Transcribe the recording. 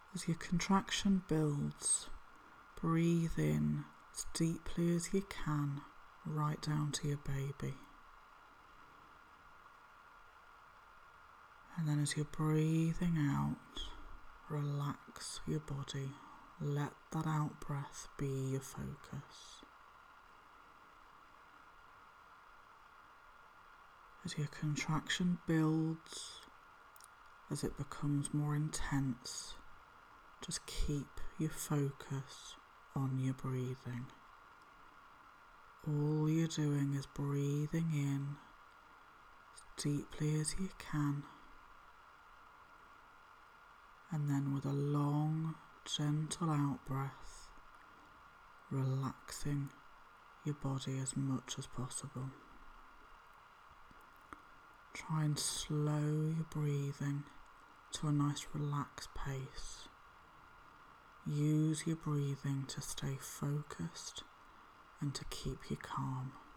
As your contraction builds, breathe in as deeply as you can, right down to your baby. And then as you're breathing out, relax your body. Let that out breath be your focus. As your contraction builds, as it becomes more intense, just keep your focus on your breathing. All you're doing is breathing in as deeply as you can, and then with a long, gentle out breath, relaxing your body as much as possible. Try and slow your breathing to a nice relaxed pace. Use your breathing to stay focused and to keep you calm.